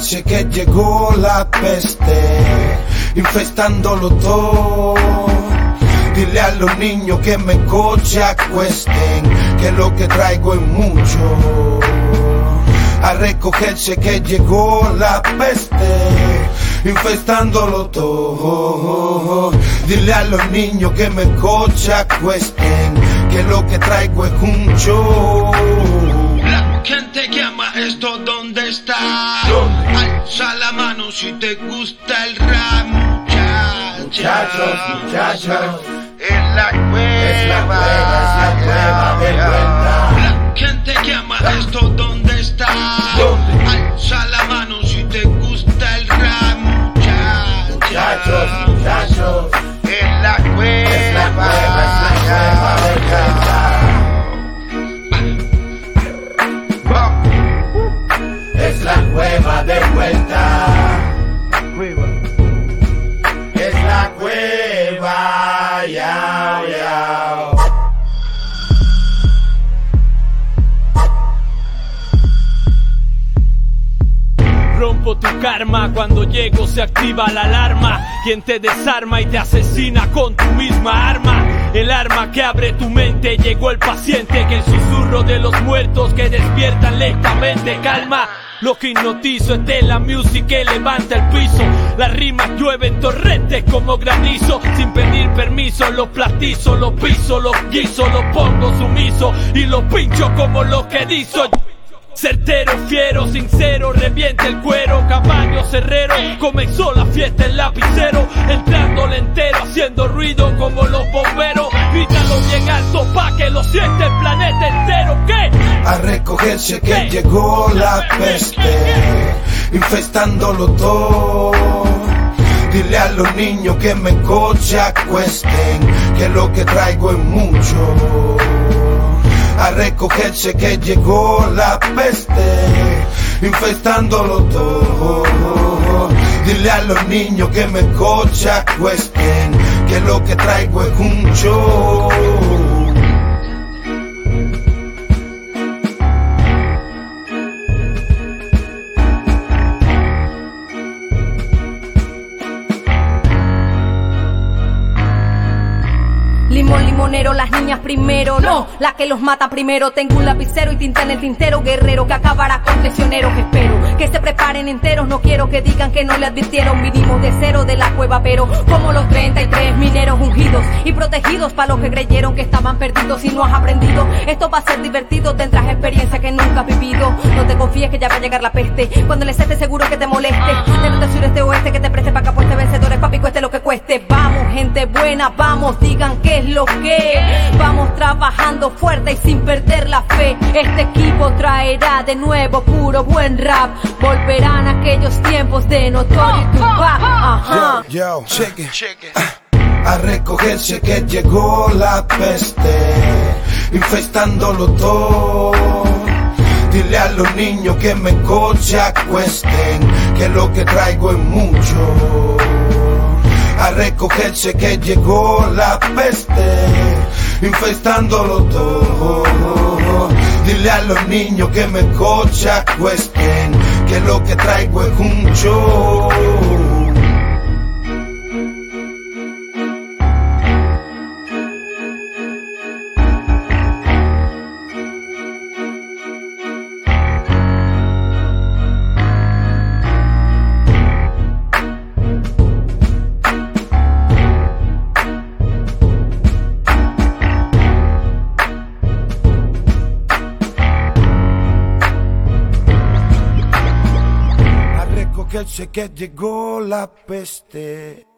recogerse que llegó la peste, infestándolo todo. Dile a los niños que me coche acuesten, que lo que traigo es mucho. A recogerse que llegó la peste, infestándolo todo. Dile a los niños que me coche acuesten, que lo que traigo es un show. La gente llama esto ¿dónde está? Alza la mano si te gusta el rap, Muchachos, en la cueva, es la cueva de vuelta. La gente llama esto ¿dónde está? Alza la mano si te gusta el rap, Muchachos, en la cueva, es la cueva de vuelta. Es la cueva de vuelta. Es la cueva, yao, yao. Rompo tu karma, cuando llego se activa la alarma. Quien te desarma y te asesina con tu misma arma. El arma que abre tu mente, llegó el paciente, que el susurro de los muertos que despiertan lentamente. Calma, lo que hipnotizo es de la music que levanta el piso. Las rimas llueven torrentes como granizo. Sin pedir permiso, los platizo, los piso, los guiso, los pongo sumiso y los pincho como lo que dizo. Certero, fiero, sincero, reviente el cuero. Caballo cerrero, comenzó la fiesta el lapicero. Entrándole entero, haciendo ruido como los bomberos. Grítalo bien alto pa' que lo siente el planeta entero. ¿Qué? A recogerse que llegó la peste, infestándolo todo. Dile a los niños que me coche acuesten, que lo que traigo es mucho. A recogerse que llegó la peste, infestándolo todo. Dile a los niños que me coche acuesten, que lo que traigo es un show. Limón, limonero, las niñas primero, no, la que los mata primero. Tengo un lapicero y tinta en el tintero, guerrero que acabará con traicioneros. Espero que se preparen enteros, no quiero que digan que no le advirtieron. Vinimos de cero de la cueva, pero como los 33 mineros ungidos y protegidos para los que creyeron que estaban perdidos. Si no has aprendido, esto va a ser divertido, tendrás experiencia que nunca has vivido. No te confíes que ya va a llegar la peste, cuando le esté seguro que te moleste. De norte, sureste, oeste, que te preste pa' que apueste vencedores, papi, cueste lo que cueste. Vamos, gente buena, vamos, digan que es lo que vamos trabajando fuerte y sin perder la fe. Este equipo traerá de nuevo puro buen rap. Volverán aquellos tiempos de Notorio y Tupac. Ajá. Yo, check it. A recogerse que llegó la peste, infestándolo todo. Dile a los niños que me coche acuesten, que lo que traigo es mucho. A recogerse que llegó la peste, infestándolo todo. Dile a los niños que me coche acuesten, que lo que traigo es un show. Que llegó la peste.